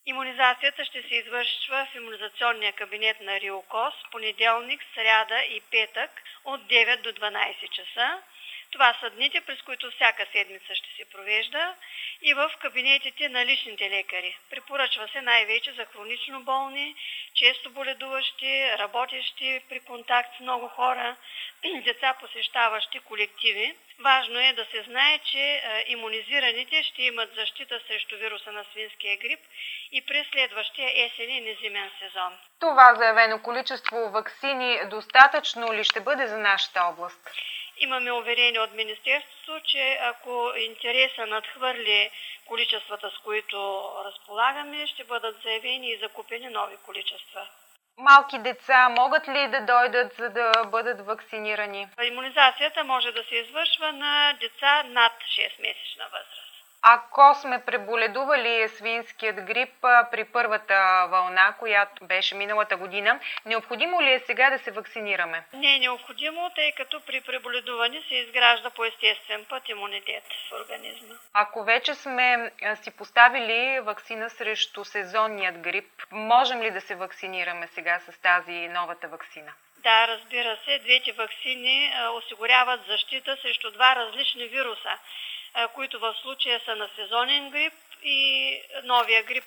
Имунизацията ще се извършва в имунизационния кабинет на РИОКОЗ понеделник, сряда и петък от 9 до 12 часа. Това са дните, през които всяка седмица ще се провежда и в кабинетите на личните лекари. Препоръчва се най-вече за хронично болни, често боледуващи, работещи при контакт с много хора, деца, посещаващи колективи. Важно е да се знае, че имунизираните ще имат защита срещу вируса на свинския грип и през следващия есенен и зимен сезон. Това заявено количество ваксини достатъчно ли ще бъде за нашата област? Имаме уверение от Министерството, че ако интереса надхвърли количествата, с които разполагаме, ще бъдат заявени и закупени нови количества. Малки деца могат ли да дойдат, за да бъдат вакцинирани? Имунизацията може да се извършва на деца над 6-месечна възраст. Ако сме преболедували свинският грип при първата вълна, която беше миналата година, необходимо ли е сега да се вакцинираме? Не е необходимо, тъй като при преболедуване се изгражда по естествен път имунитет в организма. Ако вече сме си поставили ваксина срещу сезонният грип, можем ли да се вакцинираме сега с тази новата ваксина? Да, разбира се, двете ваксини осигуряват защита срещу два различни вируса, които в случая са на сезонен грип и новия грип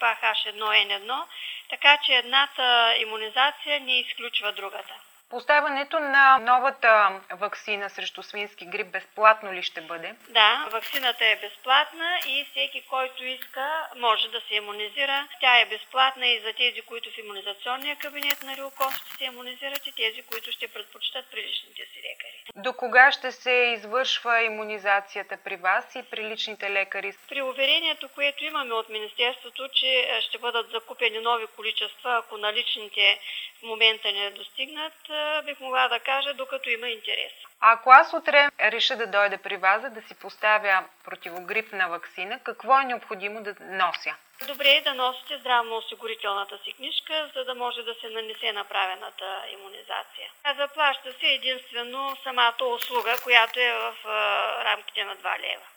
AH1N1, така че едната имунизация не изключва другата. Поставянето на новата ваксина срещу свински грип безплатно ли ще бъде? Да, ваксината е безплатна и всеки, който иска, може да се имунизира. Тя е безплатна и за тези, които в имунизационния кабинет на РИОКОЗ ще се имунизират и тези, които ще предпочитат при личните си лекари. До кога ще се извършва имунизацията при вас и при личните лекари? При уверението, което имаме от Министерството, че ще бъдат закупени нови количества, ако наличните в момента не достигнат, бих могла да кажа, докато има интерес. Ако аз утре реша да дойда при вас, за да си поставя противогрипна ваксина, какво е необходимо да нося? Добре е да носите здравноосигурителната си книжка, за да може да се нанесе направената имунизация. Заплаща се единствено самата услуга, която е в рамките на 2 лева.